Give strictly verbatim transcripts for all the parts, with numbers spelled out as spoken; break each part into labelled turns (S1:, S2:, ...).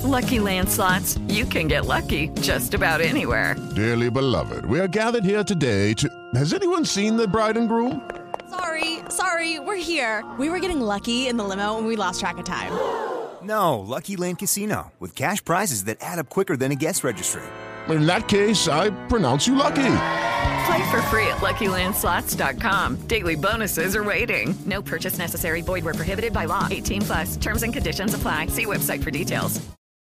S1: Lucky Land Slots, you can get lucky just about anywhere.
S2: Dearly beloved, we are gathered here today to... Has anyone seen the bride and groom?
S3: Sorry, sorry, we're here. We were getting lucky in the limo and we lost track of time.
S4: No, Lucky Land Casino, with cash prizes that add up quicker than a guest registry.
S2: In that case, I pronounce you lucky.
S1: Play for free at Lucky Land Slots dot com. Daily bonuses are waiting. No purchase necessary. Void where prohibited by law. eighteen plus. Terms and conditions apply. See website for details.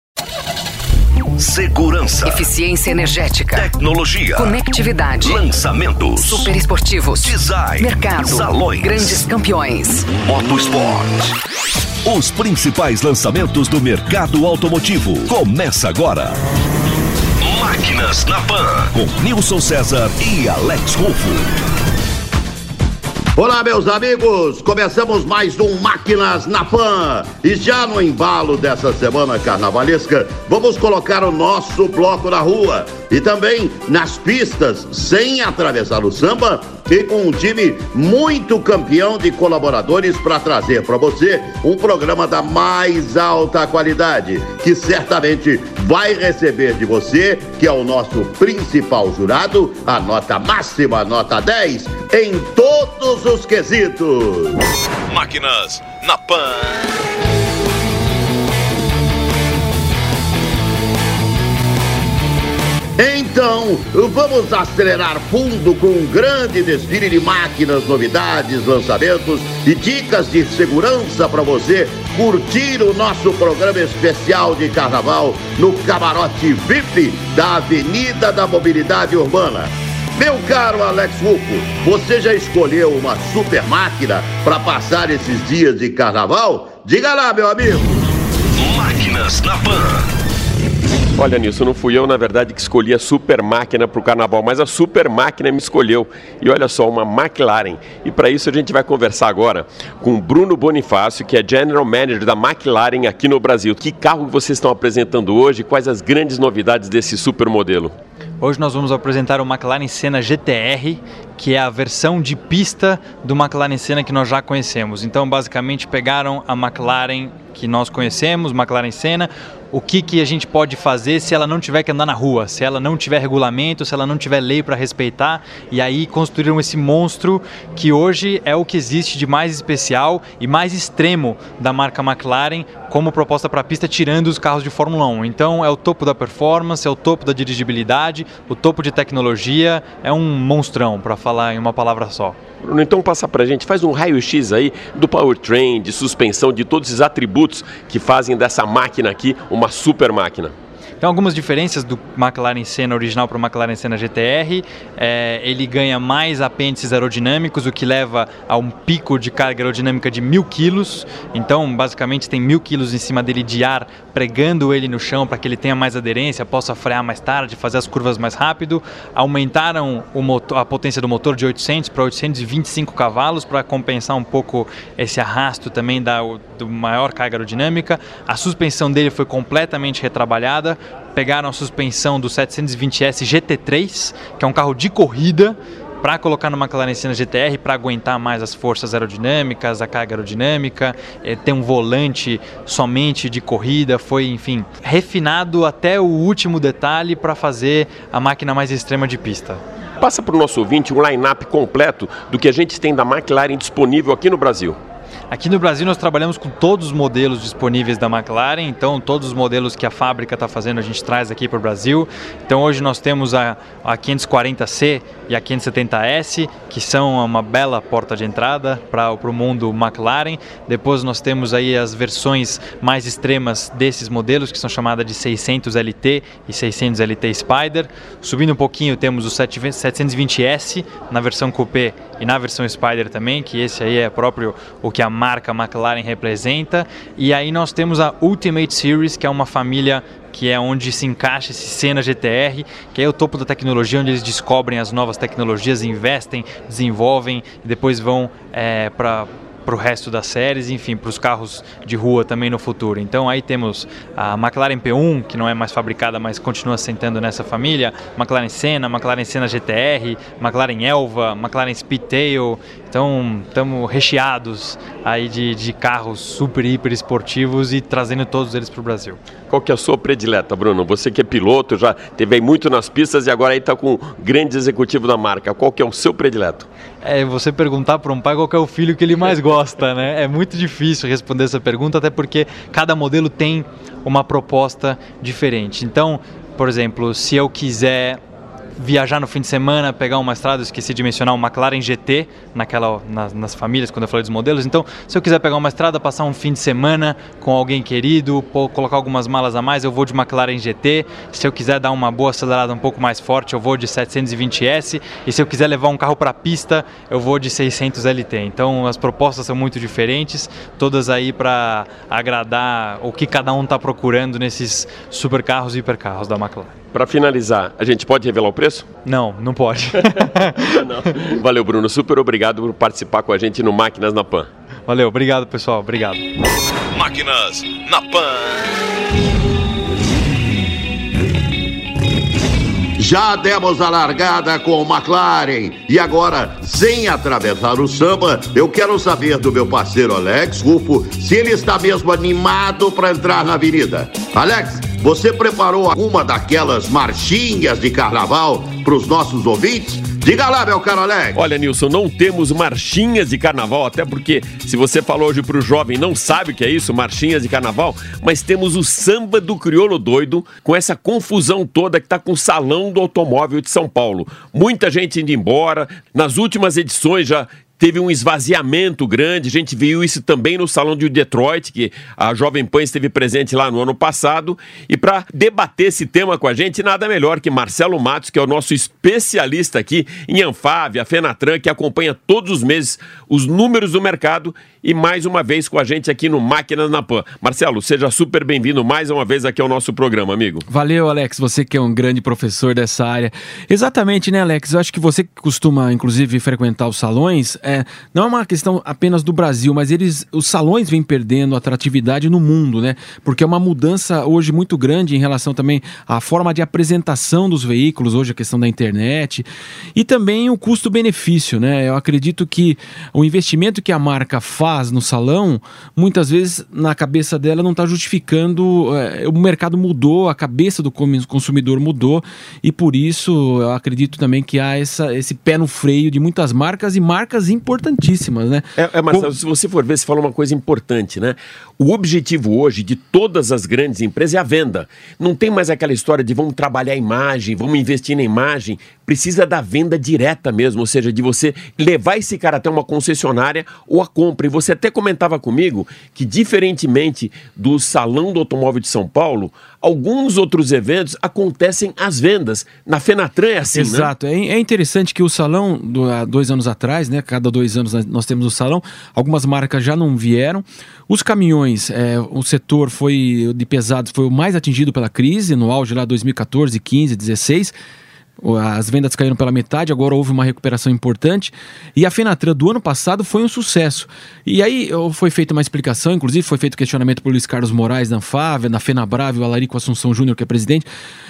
S5: Segurança,
S6: eficiência energética,
S5: tecnologia,
S6: conectividade,
S5: lançamentos,
S6: super esportivos,
S5: design,
S6: mercado,
S5: salões,
S6: grandes campeões,
S5: Motosport. Os principais lançamentos do mercado automotivo. Começa agora. Máquinas na Pan, com Nilson César e Alex Rufo.
S7: Olá, meus amigos, começamos mais um Máquinas na Pan e já no embalo dessa semana carnavalesca vamos colocar o nosso bloco na rua e também nas pistas, sem atravessar o samba e com um time muito campeão de colaboradores para trazer para você um programa da mais alta qualidade, que certamente vai receber de você, que é o nosso principal jurado, a nota máxima, nota dez, em todos os quesitos.
S5: Máquinas na Pan.
S7: Então, vamos acelerar fundo com um grande desfile de máquinas, novidades, lançamentos e dicas de segurança para você curtir o nosso programa especial de carnaval no camarote V I P da Avenida da Mobilidade Urbana. Meu caro Alex Rufo, você já escolheu uma super máquina para passar esses dias de carnaval? Diga lá, meu amigo.
S5: Máquinas na Pan.
S8: Olha, Nilson, não fui eu, na verdade, que escolhi a super máquina para o carnaval, mas a super máquina me escolheu. E olha só, uma McLaren. E para isso a gente vai conversar agora com o Bruno Bonifácio, que é General Manager da McLaren aqui no Brasil. Que carro vocês estão apresentando hoje? Quais as grandes novidades desse super modelo?
S9: Hoje nós vamos apresentar o McLaren Senna G T R, que é a versão de pista do McLaren Senna que nós já conhecemos. Então, basicamente, pegaram a McLaren que nós conhecemos, McLaren Senna, o que, que a gente pode fazer se ela não tiver que andar na rua, se ela não tiver regulamento, se ela não tiver lei para respeitar, e aí construíram esse monstro que hoje é o que existe de mais especial e mais extremo da marca McLaren como proposta para a pista, tirando os carros de Fórmula um. Então é o topo da performance, é o topo da dirigibilidade, o topo de tecnologia, é um monstrão, para falar em uma palavra só.
S8: Bruno, então passa pra gente, faz um raio-x aí do powertrain, de suspensão, de todos esses atributos que fazem dessa máquina aqui uma super máquina.
S9: Tem algumas diferenças do McLaren Senna original para o McLaren Senna G T R. É, ele ganha mais apêndices aerodinâmicos, o que leva a um pico de carga aerodinâmica de mil quilos. Então, basicamente, tem mil quilos em cima dele de ar, pregando ele no chão para que ele tenha mais aderência, possa frear mais tarde, fazer as curvas mais rápido. Aumentaram o motor, a potência do motor de oitocentos para oitocentos e vinte e cinco cavalos para compensar um pouco esse arrasto também da do maior carga aerodinâmica. A suspensão dele foi completamente retrabalhada. Pegaram a suspensão do setecentos e vinte S G T três, que é um carro de corrida, para colocar no McLaren Senna G T R, para aguentar mais as forças aerodinâmicas, a carga aerodinâmica, é, ter um volante somente de corrida, foi, enfim, refinado até o último detalhe para fazer a máquina mais extrema de pista.
S8: Passa para o nosso ouvinte um line-up completo do que a gente tem da McLaren disponível aqui no Brasil.
S9: Aqui no Brasil nós trabalhamos com todos os modelos disponíveis da McLaren, então todos os modelos que a fábrica está fazendo a gente traz aqui para o Brasil. Então hoje nós temos a, a quinhentos e quarenta C e a quinhentos e setenta S, que são uma bela porta de entrada para o mundo McLaren. Depois nós temos aí as versões mais extremas desses modelos, que são chamadas de seiscentos L T e seiscentos L T Spider. Subindo um pouquinho temos o setecentos e vinte S na versão Coupé e na versão Spider também, que esse aí é próprio o que a marca McLaren representa. E aí nós temos a Ultimate Series, que é uma família que é onde se encaixa esse Senna G T R, que é o topo da tecnologia, onde eles descobrem as novas tecnologias, investem, desenvolvem e depois vão é, para para o resto das séries, enfim, para os carros de rua também no futuro. Então aí temos a McLaren P um, que não é mais fabricada, mas continua sentando nessa família, McLaren Senna, McLaren Senna G T R, McLaren Elva, McLaren Speedtail. Então estamos recheados aí de, de carros super, hiper esportivos e trazendo todos eles para o Brasil.
S8: Qual que é a sua predileta, Bruno? Você que é piloto, já teve aí muito nas pistas e agora aí está com grandes executivos da marca. Qual que é o seu predileto?
S9: É você perguntar para um pai qual que é o filho que ele mais gosta, né? É muito difícil responder essa pergunta, até porque cada modelo tem uma proposta diferente. Então, por exemplo, se eu quiser viajar no fim de semana, pegar uma estrada, eu esqueci de mencionar o McLaren G T naquela, nas, nas famílias, quando eu falei dos modelos. Então, se eu quiser pegar uma estrada, passar um fim de semana com alguém querido, pô, colocar algumas malas a mais, eu vou de McLaren G T. Se eu quiser dar uma boa acelerada um pouco mais forte, eu vou de setecentos e vinte S. E se eu quiser levar um carro para a pista, eu vou de seiscentos L T. Então, as propostas são muito diferentes, todas aí para agradar o que cada um está procurando nesses supercarros e hipercarros da McLaren.
S8: Para finalizar, a gente pode revelar o preço?
S9: Não, não pode.
S8: Não. Valeu, Bruno. Super obrigado por participar com a gente no Máquinas na Pan.
S9: Valeu, obrigado, pessoal. Obrigado.
S5: Máquinas na Pan.
S7: Já demos a largada com o McLaren e agora, sem atravessar o samba, eu quero saber do meu parceiro Alex Rufo se ele está mesmo animado para entrar na avenida. Alex, você preparou alguma daquelas marchinhas de carnaval para os nossos ouvintes? Diga lá, meu caro Alex.
S8: Olha, Nilson, não temos marchinhas de carnaval, até porque se você falou hoje para o jovem, não sabe o que é isso, marchinhas de carnaval, mas temos o samba do crioulo doido, com essa confusão toda que está com o Salão do Automóvel de São Paulo. Muita gente indo embora, nas últimas edições já teve um esvaziamento grande, a gente viu isso também no Salão de Detroit, que a Jovem Pan esteve presente lá no ano passado, e para debater esse tema com a gente, nada melhor que Marcelo Matos, que é o nosso especialista aqui em Anfave, a Fenatran, que acompanha todos os meses os números do mercado, e mais uma vez com a gente aqui no Máquinas na Pan. Marcelo, seja super bem-vindo mais uma vez aqui ao nosso programa, amigo.
S10: Valeu, Alex, você que é um grande professor dessa área. Exatamente, né, Alex? Eu acho que você que costuma, inclusive, frequentar os salões, é, não é uma questão apenas do Brasil, mas eles, os salões vêm perdendo atratividade no mundo, né? Porque é uma mudança hoje muito grande em relação também à forma de apresentação dos veículos, hoje a questão da internet, e também o custo-benefício, né? Eu acredito que o investimento que a marca faz no salão, muitas vezes na cabeça dela não está justificando, é, o mercado mudou, a cabeça do consumidor mudou, e por isso eu acredito também que há essa, esse pé no freio de muitas marcas e marcas importantíssimas, né?
S8: É, é Marcelo, Com... se você for ver, você fala uma coisa importante, né? O objetivo hoje de todas as grandes empresas é a venda. Não tem mais aquela história de vamos trabalhar a imagem, vamos investir na imagem. Precisa da venda direta mesmo, ou seja, de você levar esse cara até uma concessionária ou a compra. E você até comentava comigo que, diferentemente do Salão do Automóvel de São Paulo, alguns outros eventos acontecem às vendas. Na Fenatran é assim,
S10: Exato.
S8: né?
S10: É, é interessante que o salão, do, há dois anos atrás, né, cada dois anos nós temos o salão, algumas marcas já não vieram. Os caminhões, é, o setor foi de pesados foi o mais atingido pela crise, no auge lá dois mil e catorze, quinze, dezesseis. As vendas caíram pela metade, agora houve uma recuperação importante. E a Fenatran do ano passado foi um sucesso. E aí foi feita uma explicação, inclusive foi feito questionamento por Luiz Carlos Moraes da Anfávia, na Fenabrave, o Alarico Assunção Júnior, que é presidente.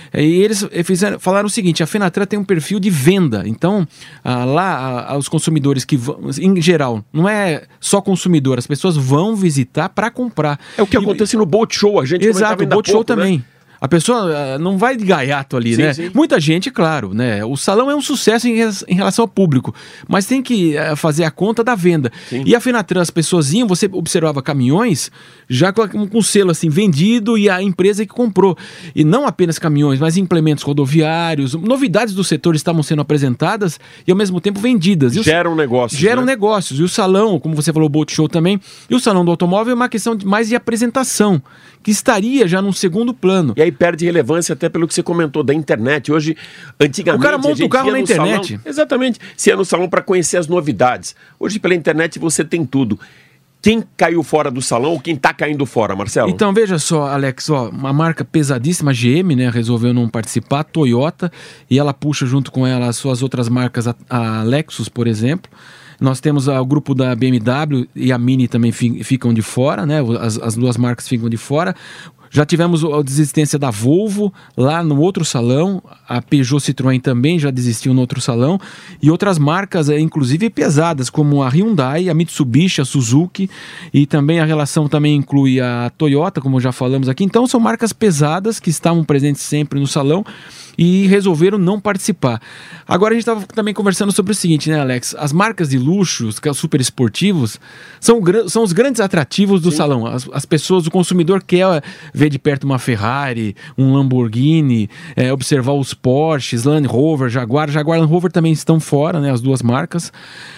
S10: E eles fizeram, falaram o seguinte: a Fenatran tem um perfil de venda. Então, ah, lá, ah, os consumidores que vão, em geral, não é só consumidor, as pessoas vão visitar para comprar.
S8: É o que e, acontece no Boat Show, a gente
S10: Exato, o Boat Show
S8: pouco,
S10: também.
S8: Né?
S10: A pessoa uh, não vai de gaiato ali, sim, né? Sim. Muita gente, claro, né? O salão é um sucesso em, em relação ao público, mas tem que uh, fazer a conta da venda. Sim. E a Fenatran, as pessoas iam, você observava caminhões já com, com um selo assim, vendido, e a empresa que comprou. E não apenas caminhões, mas implementos rodoviários, novidades do setor estavam sendo apresentadas e ao mesmo tempo vendidas.
S8: Geram negócios.
S10: Geram
S8: né?
S10: negócios. E o salão, como você falou, o Boat Show também, e o salão do automóvel é uma questão de, mais de apresentação, que estaria já num segundo plano.
S8: E aí perde relevância até pelo que você comentou da internet. Hoje, antigamente...
S10: O cara monta o carro na internet.
S8: Salão, exatamente. Você ia no salão para conhecer as novidades. Hoje, pela internet, você tem tudo. Quem caiu fora do salão ou quem está caindo fora, Marcelo?
S10: Então, veja só, Alex, ó, uma marca pesadíssima, G M, né, resolveu não participar, Toyota, e ela puxa junto com ela as suas outras marcas, a, a Lexus, por exemplo. Nós temos o grupo da B M W e a Mini também fi, ficam de fora, né? As, as duas marcas ficam de fora. Já tivemos a desistência da Volvo lá no outro salão, a Peugeot Citroën também já desistiu no outro salão, e outras marcas, inclusive pesadas, como a Hyundai, a Mitsubishi, a Suzuki, e também a relação também inclui a Toyota, como já falamos aqui. Então são marcas pesadas que estavam presentes sempre no salão e resolveram não participar. Agora a gente estava também conversando sobre o seguinte, né, Alex? As marcas de luxo, os super esportivos, são, são os grandes atrativos do Sim. salão. As, as pessoas, o consumidor quer ver de perto uma Ferrari, um Lamborghini, é, observar os Porsches, Land Rover, Jaguar. Jaguar e Land Rover também estão fora, né, as duas marcas.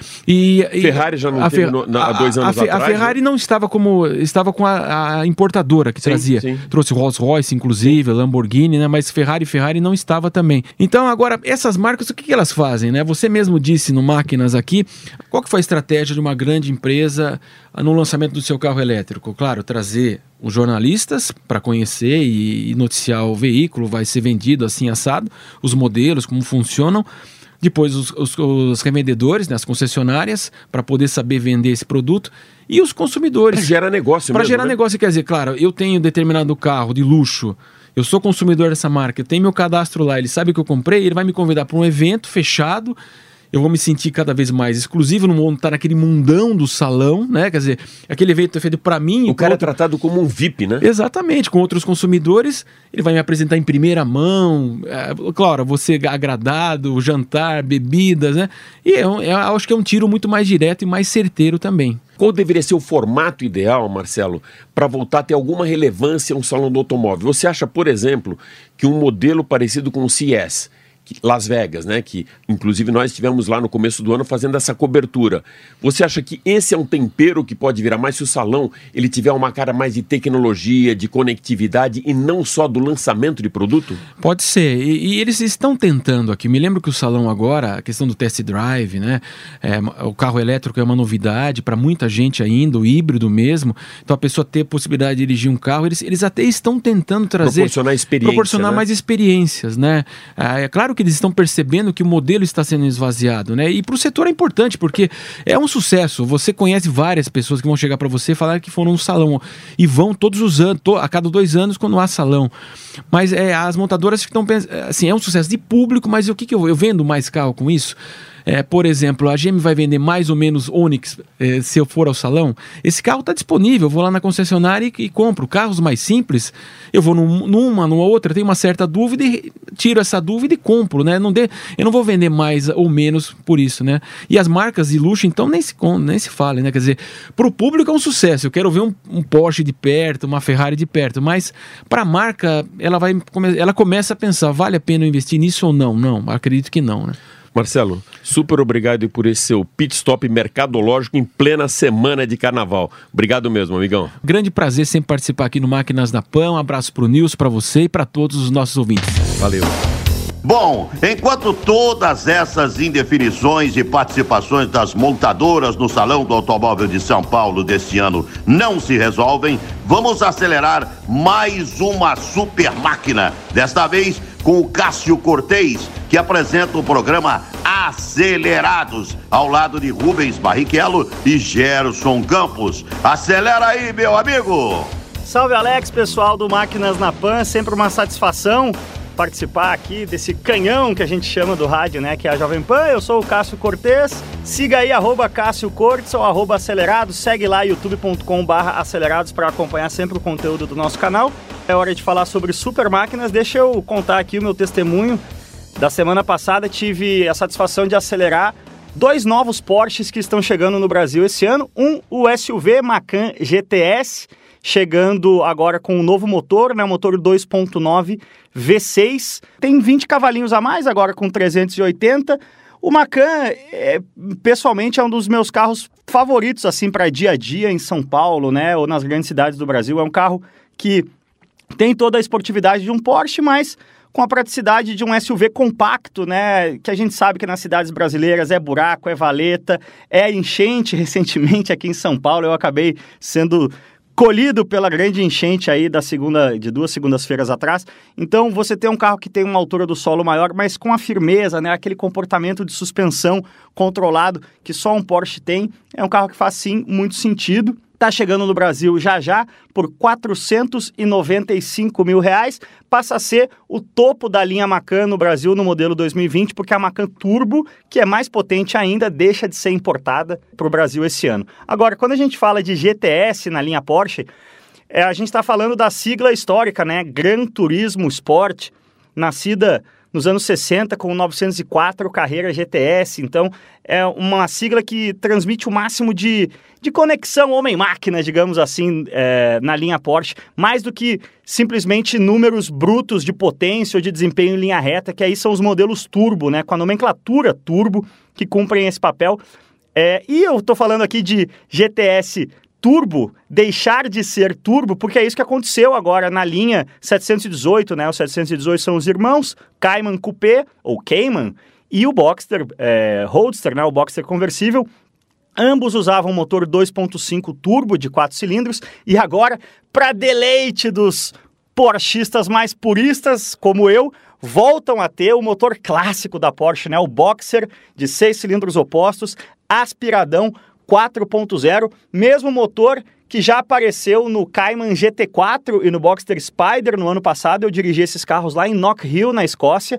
S10: E, e
S8: Ferrari já não teve no, na, há dois anos
S10: a, a,
S8: atrás?
S10: A Ferrari
S8: né?
S10: não estava como... Estava com a, a importadora que sim, trazia. Sim. Trouxe Rolls Royce, inclusive, sim. Lamborghini, né? Mas Ferrari Ferrari não estava também. Então, agora, essas marcas, o que, que elas fazem, né? Você mesmo disse no Máquinas aqui, qual que foi a estratégia de uma grande empresa no lançamento do seu carro elétrico? Claro, trazer os jornalistas para conhecer e, e noticiar o veículo, vai ser vendido assim, assado, os modelos, como funcionam. Depois os, os, os revendedores, né, as concessionárias, para poder saber vender esse produto. E os consumidores.
S8: Para gerar negócio
S10: Para
S8: mesmo,
S10: gerar
S8: né?
S10: negócio, quer dizer, claro, eu tenho determinado carro de luxo, eu sou consumidor dessa marca, eu tenho meu cadastro lá, ele sabe que eu comprei, ele vai me convidar para um evento fechado, eu vou me sentir cada vez mais exclusivo, não vou estar naquele mundão do salão, né? Quer dizer, aquele evento é feito para mim.
S8: O cara
S10: outro...
S8: é tratado como um V I P, né?
S10: Exatamente, com outros consumidores, ele vai me apresentar em primeira mão, é, claro, vou ser agradado, jantar, bebidas, né? E eu, eu acho que é um tiro muito mais direto e mais certeiro também.
S8: Qual deveria ser o formato ideal, Marcelo, para voltar a ter alguma relevância em um salão do automóvel? Você acha, por exemplo, que um modelo parecido com o C E S, Las Vegas, né, que inclusive nós estivemos lá no começo do ano fazendo essa cobertura. Você acha que esse é um tempero que pode virar mais se o salão ele tiver uma cara mais de tecnologia, de conectividade e não só do lançamento de produto?
S10: Pode ser, e, e eles estão tentando aqui. Me lembro que o salão agora, a questão do test drive, né, é, o carro elétrico é uma novidade para muita gente ainda, o híbrido mesmo, então a pessoa ter a possibilidade de dirigir um carro, eles, eles até estão tentando trazer...
S8: Proporcionar experiência,
S10: Proporcionar
S8: né?
S10: mais experiências, né? É claro que eles estão percebendo que o modelo está sendo esvaziado, né? E para o setor é importante, porque é um sucesso. Você conhece várias pessoas que vão chegar para você e falar que foram no salão e vão todos os anos, to, a cada dois anos quando há salão. Mas é, as montadoras estão pensando, assim, é um sucesso de público, mas o que, que eu, eu vendo mais carro com isso? É, por exemplo, a G M vai vender mais ou menos Onix é, se eu for ao salão. Esse carro está disponível, eu vou lá na concessionária e, e compro. Carros mais simples, eu vou num, numa, numa outra, tenho uma certa dúvida e tiro essa dúvida e compro, né? Não de, eu não vou vender mais ou menos por isso, né? E as marcas de luxo, então, nem se, nem se fala, né? Quer dizer, para o público é um sucesso. Eu quero ver um, um Porsche de perto, uma Ferrari de perto, mas para a marca, ela, vai, ela começa a pensar, vale a pena eu investir nisso ou não? Não, acredito que não, né?
S8: Marcelo, super obrigado por esse seu pit stop mercadológico em plena semana de carnaval. Obrigado mesmo, amigão.
S10: Grande prazer sempre participar aqui no Máquinas na Pan. Um abraço pro Nilson, para você e para todos os nossos ouvintes.
S8: Valeu.
S7: Bom, enquanto todas essas indefinições e participações das montadoras no Salão do Automóvel de São Paulo deste ano não se resolvem, vamos acelerar mais uma super máquina. Desta vez com o Cássio Cortez, que apresenta o programa Acelerados, ao lado de Rubens Barrichello e Gerson Campos. Acelera aí, meu amigo!
S11: Salve, Alex, pessoal do Máquinas na Pan, sempre uma satisfação participar aqui desse canhão que a gente chama do rádio, né, que é a Jovem Pan. Eu sou o Cássio Cortez, siga aí, arroba Cássio Cortez ou arroba Acelerados, segue lá youtube ponto com barra acelerados para acompanhar sempre o conteúdo do nosso canal. É hora de falar sobre super máquinas. Deixa eu contar aqui o meu testemunho. Da semana passada tive a satisfação de acelerar dois novos Porsches que estão chegando no Brasil esse ano. Um, o S U V Macan G T S, chegando agora com um novo motor, né, motor dois ponto nove V seis. Tem vinte cavalinhos a mais, agora com trezentos e oitenta. O Macan, é, pessoalmente, é um dos meus carros favoritos, assim, para dia a dia em São Paulo, né, ou nas grandes cidades do Brasil. É um carro que tem toda a esportividade de um Porsche, mas com a praticidade de um S U V compacto, né? Que a gente sabe que nas cidades brasileiras é buraco, é valeta, é enchente. Recentemente aqui em São Paulo eu acabei sendo colhido pela grande enchente aí da segunda, de duas segundas-feiras atrás. Então você tem um carro que tem uma altura do solo maior, mas com a firmeza, né? Aquele comportamento de suspensão controlado que só um Porsche tem. É um carro que faz sim muito sentido. Está chegando no Brasil já já por quatrocentos e noventa e cinco mil reais. Passa a ser o topo da linha Macan no Brasil no modelo dois mil e vinte, porque a Macan Turbo, que é mais potente ainda, deixa de ser importada para o Brasil esse ano. Agora, quando a gente fala de G T S na linha Porsche, é, a gente está falando da sigla histórica, né? Gran Turismo Sport, nascida nos anos sessenta com o novecentos e quatro Carrera G T S. Então, é uma sigla que transmite o máximo de, de conexão homem-máquina, digamos assim, é, na linha Porsche, mais do que simplesmente números brutos de potência ou de desempenho em linha reta, que aí são os modelos turbo, né, com a nomenclatura turbo, que cumprem esse papel. É, e eu estou falando aqui de G T S turbo, deixar de ser turbo, porque é isso que aconteceu agora na linha setecentos e dezoito, né? Os setecentos e dezoito são os irmãos, Cayman Coupé, ou Cayman, e o Boxster é, Roadster, né? O Boxster conversível. Ambos usavam motor dois ponto cinco turbo de quatro cilindros, e agora, para deleite dos porschistas mais puristas, como eu, voltam a ter o motor clássico da Porsche, né? O Boxer de seis cilindros opostos, aspiradão, quatro ponto zero, mesmo motor que já apareceu no Cayman G T quatro e no Boxster Spider no ano passado. Eu dirigi esses carros lá em Knock Hill, na Escócia.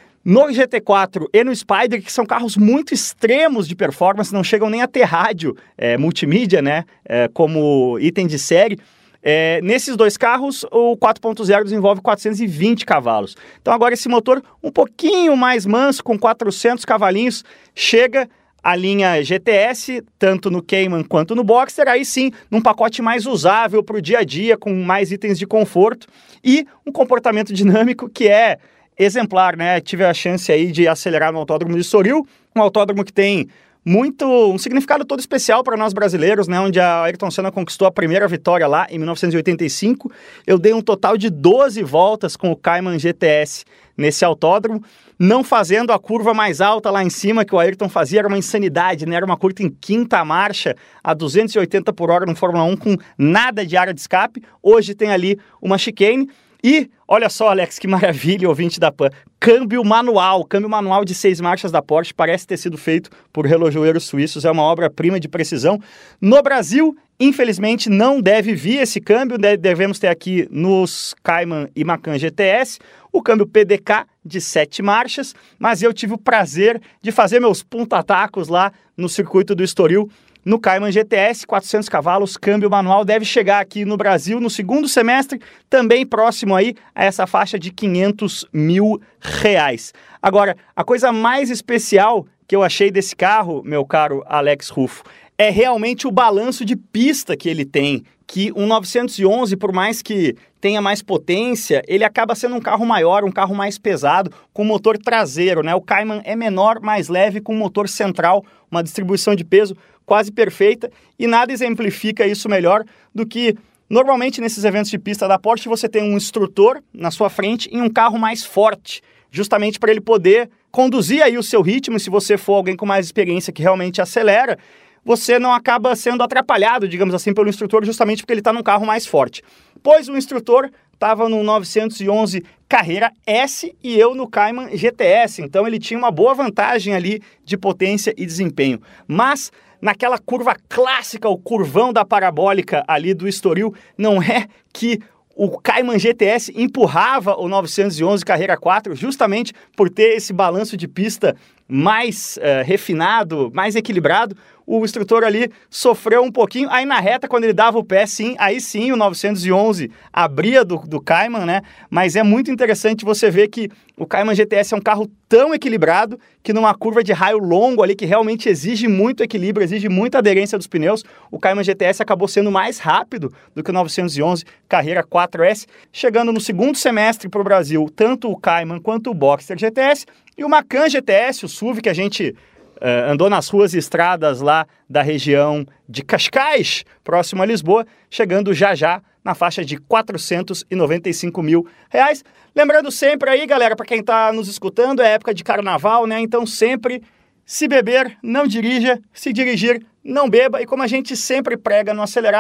S11: No G T quatro e no Spider, que são carros muito extremos de performance, não chegam nem a ter rádio é, multimídia, né, é, como item de série. É, nesses dois carros, o quatro ponto zero desenvolve quatrocentos e vinte cavalos. Então agora esse motor um pouquinho mais manso, com quatrocentos cavalinhos, chega a linha G T S, tanto no Cayman quanto no Boxster, aí sim, num pacote mais usável para o dia a dia, com mais itens de conforto e um comportamento dinâmico que é exemplar, né? Tive a chance aí de acelerar no Autódromo de Estoril, um autódromo que tem muito, um significado todo especial para nós brasileiros, né? Onde a Ayrton Senna conquistou a primeira vitória lá em mil novecentos e oitenta e cinco. Eu dei um total de doze voltas com o Cayman G T S nesse autódromo, não fazendo a curva mais alta lá em cima que o Ayrton fazia, era uma insanidade, né? Era uma curta em quinta marcha, a duzentos e oitenta por hora no Fórmula um, com nada de área de escape. Hoje tem ali uma chicane. E, olha só, Alex, que maravilha, ouvinte da Pan. Câmbio manual, câmbio manual de seis marchas da Porsche, parece ter sido feito por relojoeiros suíços, é uma obra-prima de precisão. No Brasil, infelizmente, não deve vir esse câmbio, devemos ter aqui nos Cayman e Macan G T S, o câmbio P D K de sete marchas, mas eu tive o prazer de fazer meus puntatacos lá no circuito do Estoril, no Cayman G T S, quatrocentos cavalos, câmbio manual, deve chegar aqui no Brasil no segundo semestre, também próximo aí a essa faixa de quinhentos mil reais. Agora, a coisa mais especial que eu achei desse carro, meu caro Alex Rufo, é realmente o balanço de pista que ele tem, que um novecentos e onze, por mais que tenha mais potência, ele acaba sendo um carro maior, um carro mais pesado, com motor traseiro, né? O Cayman é menor, mais leve, com motor central, uma distribuição de peso quase perfeita, e nada exemplifica isso melhor do que, normalmente nesses eventos de pista da Porsche, você tem um instrutor na sua frente em um carro mais forte, justamente para ele poder conduzir aí o seu ritmo. Se você for alguém com mais experiência que realmente acelera, você não acaba sendo atrapalhado, digamos assim, pelo instrutor, justamente porque ele está num carro mais forte. Pois o instrutor estava no novecentos e onze Carrera S e eu no Cayman G T S, então ele tinha uma boa vantagem ali de potência e desempenho. Mas naquela curva clássica, o curvão da parabólica ali do Estoril, não é que o Cayman G T S empurrava o novecentos e onze Carrera quatro justamente por ter esse balanço de pista mais uh, refinado, mais equilibrado. O instrutor ali sofreu um pouquinho, aí na reta, quando ele dava o pé, sim, aí sim o novecentos e onze abria do, do Cayman, né? Mas é muito interessante você ver que o Cayman G T S é um carro tão equilibrado que numa curva de raio longo ali, que realmente exige muito equilíbrio, exige muita aderência dos pneus, o Cayman G T S acabou sendo mais rápido do que o novecentos e onze Carrera quatro S, chegando no segundo semestre para o Brasil, tanto o Cayman quanto o Boxster G T S, e o Macan G T S, o S U V que a gente Uh, andou nas ruas e estradas lá da região de Cascais, próximo a Lisboa, chegando já já na faixa de quatrocentos e noventa e cinco mil reais. Lembrando sempre aí, galera, para quem está nos escutando, é época de carnaval, né? Então sempre, se beber, não dirija, se dirigir, não beba. E como a gente sempre prega no Acelerados,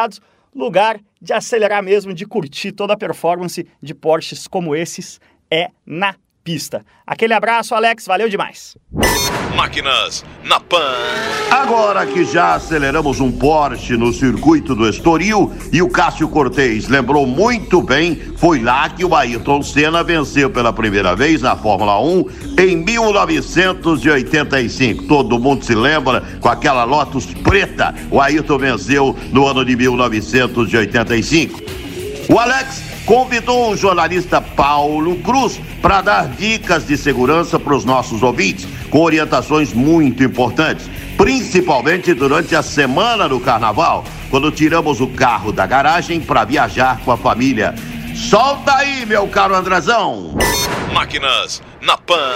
S11: lugar de acelerar mesmo, de curtir toda a performance de Porsches como esses é na pista. Aquele abraço, Alex, valeu demais.
S5: Máquinas na Pan.
S7: Agora que já aceleramos um Porsche no circuito do Estoril e o Cássio Cortez lembrou muito bem, foi lá que o Ayrton Senna venceu pela primeira vez na Fórmula um em mil novecentos e oitenta e cinco. Todo mundo se lembra, com aquela Lotus preta, o Ayrton venceu no ano de mil novecentos e oitenta e cinco. O Alex convidou o jornalista Paulo Cruz para dar dicas de segurança para os nossos ouvintes, com orientações muito importantes, principalmente durante a semana do Carnaval, quando tiramos o carro da garagem para viajar com a família. Solta aí, meu caro Andrezão!
S5: Máquinas na Pan.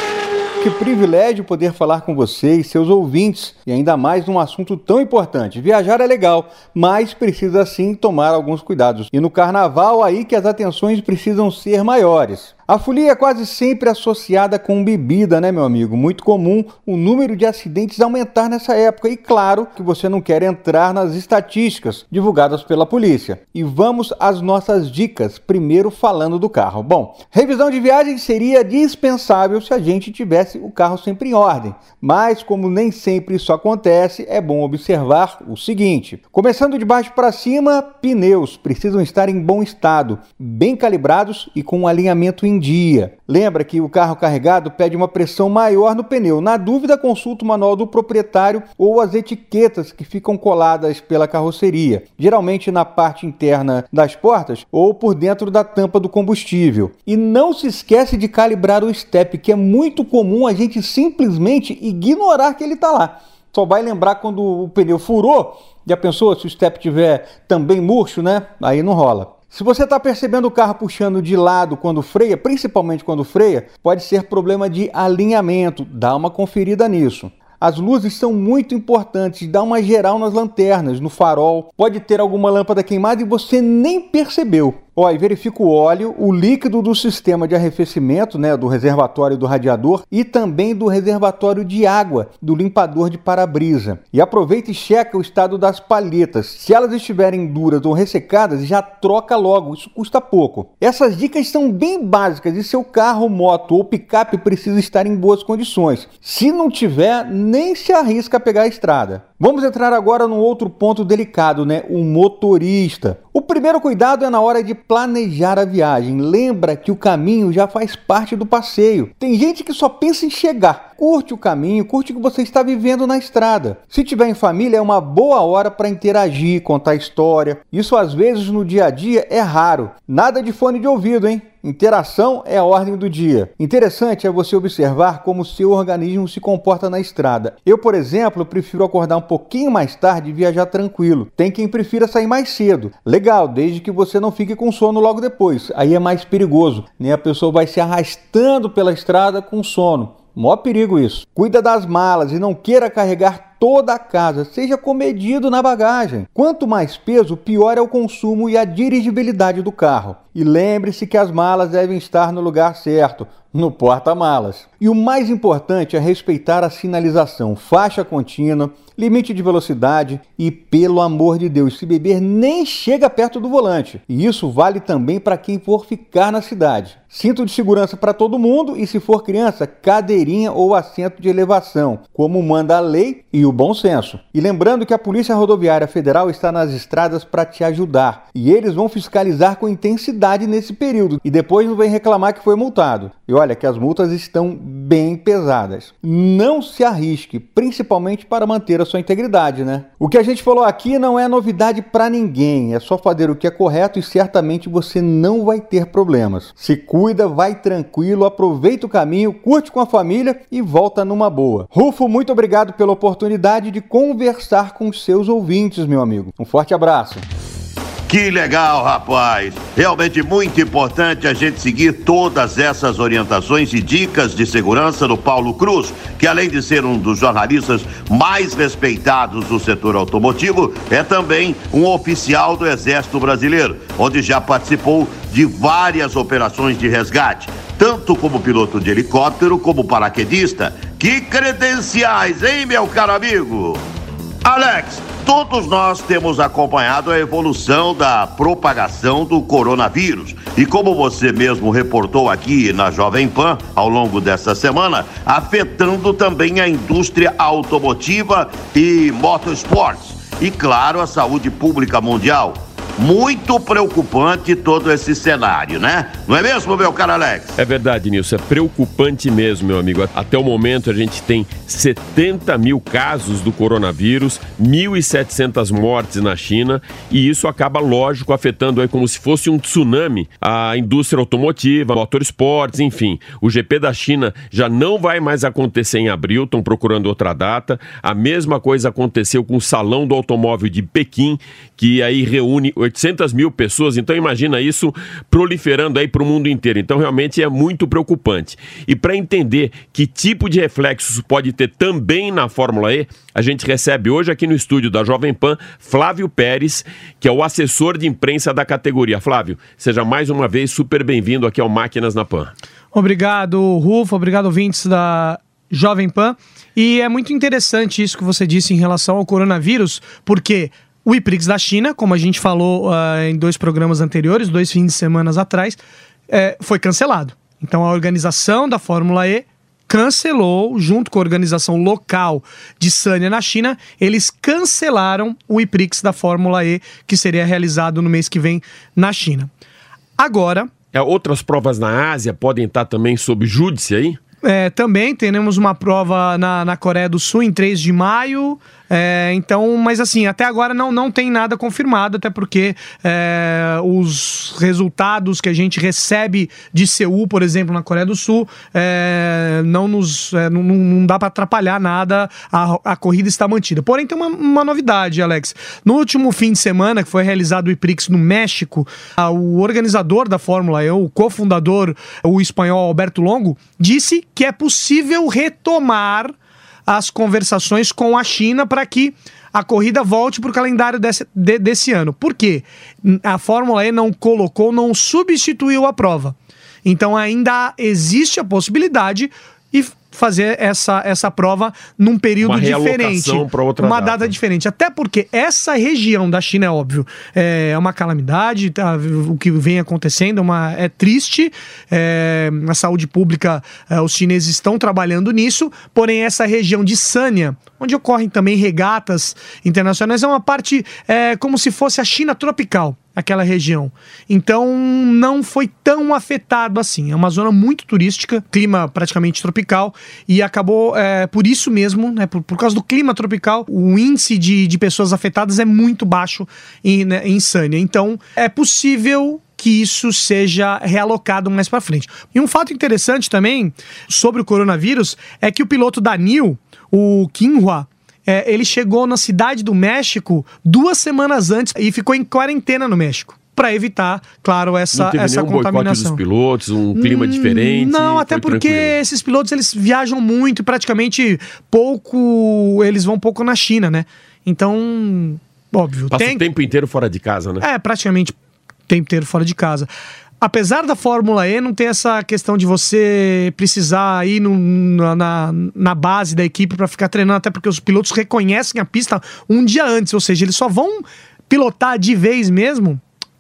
S12: Que privilégio poder falar com você e seus ouvintes, e ainda mais num assunto tão importante. Viajar é legal, mas precisa sim tomar alguns cuidados. E no carnaval, aí que as atenções precisam ser maiores. A folia é quase sempre associada com bebida, né, meu amigo? Muito comum o número de acidentes aumentar nessa época. E claro que você não quer entrar nas estatísticas divulgadas pela polícia. E vamos às nossas dicas, primeiro falando do carro. Bom, revisão de viagem seria dispensável se a gente tivesse o carro sempre em ordem. Mas como nem sempre isso acontece, é bom observar o seguinte. Começando de baixo para cima, pneus precisam estar em bom estado, bem calibrados e com um alinhamento em dia. Lembra que o carro carregado pede uma pressão maior no pneu. Na dúvida, consulta o manual do proprietário ou as etiquetas que ficam coladas pela carroceria, geralmente na parte interna das portas ou por dentro da tampa do combustível. E não se esquece de calibrar o step, que é muito comum a gente simplesmente ignorar que ele está lá. Só vai lembrar quando o pneu furou. Já pensou se o step tiver também murcho, né? Aí não rola. Se você está percebendo o carro puxando de lado quando freia, principalmente quando freia, pode ser problema de alinhamento. Dá uma conferida nisso. As luzes são muito importantes, dá uma geral nas lanternas, no farol. Pode ter alguma lâmpada queimada e você nem percebeu. Ó, e verifica o óleo, o líquido do sistema de arrefecimento, né, do reservatório do radiador e também do reservatório de água do limpador de para-brisa. E aproveita e checa o estado das palhetas. Se elas estiverem duras ou ressecadas, já troca logo, isso custa pouco. Essas dicas são bem básicas e seu carro, moto ou picape precisa estar em boas condições. Se não tiver, nem se arrisca a pegar a estrada. Vamos entrar agora num outro ponto delicado, né? O motorista. O primeiro cuidado é na hora de planejar a viagem. Lembra que o caminho já faz parte do passeio. Tem gente que só pensa em chegar. Curte o caminho, curte o que você está vivendo na estrada. Se tiver em família, é uma boa hora para interagir, contar história. Isso às vezes no dia a dia é raro. Nada de fone de ouvido, hein? Interação é a ordem do dia. Interessante é você observar como o seu organismo se comporta na estrada. Eu, por exemplo, prefiro acordar um pouquinho mais tarde e viajar tranquilo. Tem quem prefira sair mais cedo. Legal, desde que você não fique com sono logo depois. Aí é mais perigoso, né? A pessoa vai se arrastando pela estrada com sono. Mó perigo isso. Cuida das malas e não queira carregar toda a casa, seja comedido na bagagem. Quanto mais peso, pior é o consumo e a dirigibilidade do carro. E lembre-se que as malas devem estar no lugar certo, no porta-malas. E o mais importante é respeitar a sinalização, faixa contínua, limite de velocidade e, pelo amor de Deus, se beber, nem chega perto do volante. E isso vale também para quem for ficar na cidade. Cinto de segurança para todo mundo e, se for criança, cadeirinha ou assento de elevação, como manda a lei e o bom senso. E lembrando que a Polícia Rodoviária Federal está nas estradas para te ajudar. E eles vão fiscalizar com intensidade nesse período. E depois não vem reclamar que foi multado. E olha que as multas estão bem pesadas. Não se arrisque, principalmente para manter a sua integridade, né? O que a gente falou aqui não é novidade para ninguém. É só fazer o que é correto e certamente você não vai ter problemas. Se cuida, vai tranquilo, aproveita o caminho, curte com a família e volta numa boa. Rufo, muito obrigado pela oportunidade de conversar com os seus ouvintes, meu amigo. Um forte abraço.
S7: Que legal, rapaz! Realmente muito importante a gente seguir todas essas orientações e dicas de segurança do Paulo Cruz, que além de ser um dos jornalistas mais respeitados do setor automotivo, é também um oficial do Exército Brasileiro, onde já participou de várias operações de resgate, tanto como piloto de helicóptero como paraquedista. Que credenciais, hein, meu caro amigo? Alex, Todos nós temos acompanhado a evolução da propagação do coronavírus. E como você mesmo reportou aqui na Jovem Pan ao longo dessa semana, afetando também a indústria automotiva e motorsports. E, claro, a saúde pública mundial. Muito preocupante todo esse cenário, né? Não é mesmo, meu caro Alex?
S8: É verdade, Nilson, é preocupante mesmo, meu amigo. Até o momento a gente tem setenta mil casos do coronavírus, mil e setecentas mortes na China, e isso acaba, lógico, afetando aí como se fosse um tsunami a indústria automotiva, motorsports, enfim. O G P da China já não vai mais acontecer em abril, estão procurando outra data. A mesma coisa aconteceu com o Salão do Automóvel de Pequim, que aí reúne oitocentas mil pessoas, então imagina isso proliferando aí para o mundo inteiro. Então realmente é muito preocupante. E para entender que tipo de reflexos pode ter também na Fórmula E, a gente recebe hoje aqui no estúdio da Jovem Pan Flávio Pérez, que é o assessor de imprensa da categoria. Flávio, seja mais uma vez super bem-vindo aqui ao Máquinas na Pan.
S13: Obrigado, Rufo, obrigado, ouvintes da Jovem Pan. E é muito interessante isso que você disse em relação ao coronavírus, porque o I-Prix da China, como a gente falou uh, em dois programas anteriores, dois fins de semana atrás, é, foi cancelado. Então a organização da Fórmula E cancelou, junto com a organização local de Sanya na China, eles cancelaram o I-Prix da Fórmula E, que seria realizado no mês que vem na China. Agora...
S8: É, outras provas na Ásia podem estar também sob júdice aí?
S13: É, também teremos uma prova na, na Coreia do Sul em três de maio, é, então, mas assim, até agora não, não tem nada confirmado, até porque é, os resultados que a gente recebe de Seul, por exemplo, na Coreia do Sul, é, não nos é, não, não dá para atrapalhar nada, a, a corrida está mantida. Porém, tem uma, uma novidade, Alex. No último fim de semana, que foi realizado o I-Prix no México, a, o organizador da Fórmula E, o cofundador, o espanhol Alberto Longo, disse que é possível retomar as conversações com a China para que a corrida volte para o calendário desse, de, desse ano. Por quê? A Fórmula E não colocou, não substituiu a prova. Então ainda existe a possibilidade e fazer essa, essa prova num período uma diferente, outra uma data. data diferente, até porque essa região da China, é óbvio, é uma calamidade, tá, o que vem acontecendo é, uma, é triste, é, a saúde pública, é, os chineses estão trabalhando nisso, porém essa região de Sanya, onde ocorrem também regatas internacionais, é uma parte é, como se fosse a China tropical, aquela região. Então não foi tão afetado assim. É uma zona muito turística, clima praticamente tropical, e acabou, é, por isso mesmo, né, por, por causa do clima tropical, o índice de, de pessoas afetadas é muito baixo em, né, em Sanya. Então é possível que isso seja realocado mais para frente. E um fato interessante também sobre o coronavírus é que o piloto da N I O, o Qinhua, É, ele chegou na cidade do México duas semanas antes e ficou em quarentena no México, para evitar, claro, essa,
S8: não teve
S13: essa
S8: nenhum
S13: contaminação.
S8: Boicote dos pilotos, um clima hum, diferente?
S13: Não, até porque tranquilo. Esses pilotos eles viajam muito e praticamente pouco, eles vão pouco na China, né? Então, óbvio.
S8: Passa
S13: tem...
S8: o tempo inteiro fora de casa, né?
S13: É, praticamente o tempo inteiro fora de casa. Apesar da Fórmula E não ter essa questão de você precisar ir no, na, na base da equipe para ficar treinando, até porque os pilotos reconhecem a pista um dia antes, ou seja, eles só vão pilotar de vez mesmo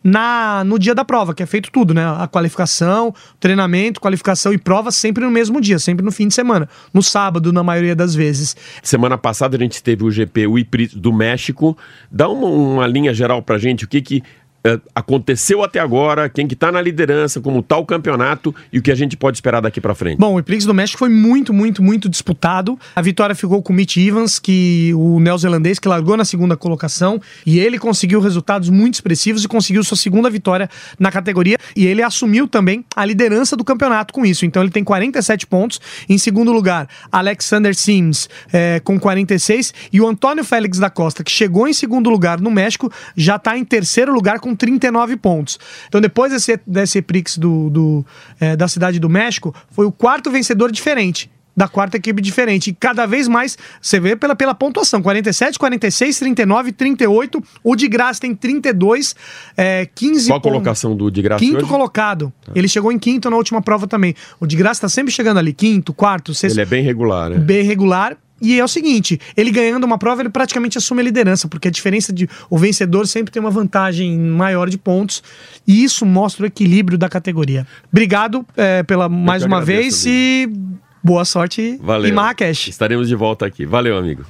S13: na, no dia da prova, que é feito tudo, né? A qualificação, treinamento, qualificação e prova sempre no mesmo dia, sempre no fim de semana, no sábado, na maioria das vezes.
S8: Semana passada a gente teve o G P, o I-Prix do México. Dá uma, uma linha geral pra gente, o que que aconteceu até agora, quem que tá na liderança, como tá o campeonato e o que a gente pode esperar daqui pra frente.
S13: Bom, o I-Prix do México foi muito, muito, muito disputado. A vitória ficou com o Mitch Evans, que o neozelandês que largou na segunda colocação, e ele conseguiu resultados muito expressivos e conseguiu sua segunda vitória na categoria, e ele assumiu também a liderança do campeonato com isso. Então ele tem quarenta e sete pontos. Em segundo lugar, Alexander Sims é, com quarenta e seis, e o Antônio Félix da Costa, que chegou em segundo lugar no México, já tá em terceiro lugar com trinta e nove pontos. Então depois desse, desse I-Prix do, do, é, da cidade do México, foi o quarto vencedor diferente, da quarta equipe diferente, e cada vez mais você vê pela, pela pontuação, quarenta e sete, quarenta e seis, trinta e nove, trinta e oito, o de Graça tem trinta e dois, é, quinze
S8: Qual a colocação do de Graça
S13: Quinto
S8: hoje?
S13: colocado, tá. Ele chegou em quinto na última prova também, o de Graça tá sempre chegando ali, quinto, quarto, sexto.
S8: Ele é bem regular, né?
S13: Bem regular, E é o seguinte, ele ganhando uma prova, ele praticamente assume a liderança, porque a diferença de o vencedor sempre tem uma vantagem maior de pontos, e isso mostra o equilíbrio da categoria. Obrigado é, pela mais uma
S8: agradeço,
S13: vez amigo. E boa sorte
S8: Valeu.
S13: em Marrakech.
S8: Estaremos de volta aqui. Valeu, amigo.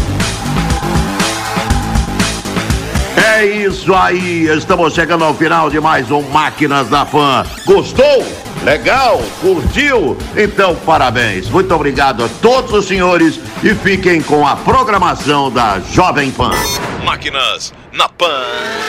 S7: É isso aí, estamos chegando ao final de mais um Máquinas da Pan. Gostou? Legal? Curtiu? Então parabéns. Muito obrigado a todos os senhores e fiquem com a programação da Jovem Pan.
S5: Máquinas na Pan.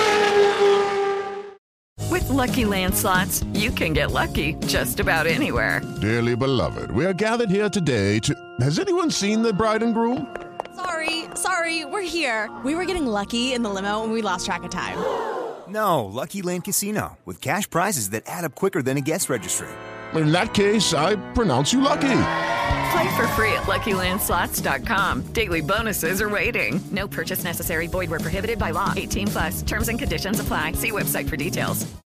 S1: With Lucky Land Slots, you can get lucky just about anywhere.
S2: Dearly beloved, we are gathered here today to... Has anyone seen the bride and groom?
S3: Sorry, sorry, we're here. We were getting lucky in the limo and we lost track of time.
S4: No, Lucky Land Casino, with cash prizes that add up quicker than a guest registry.
S2: In that case, I pronounce you lucky.
S1: Play for free at lucky land slots dot com. Daily bonuses are waiting. No purchase necessary. Void where prohibited by law. eighteen plus. Terms and conditions apply. See website for details.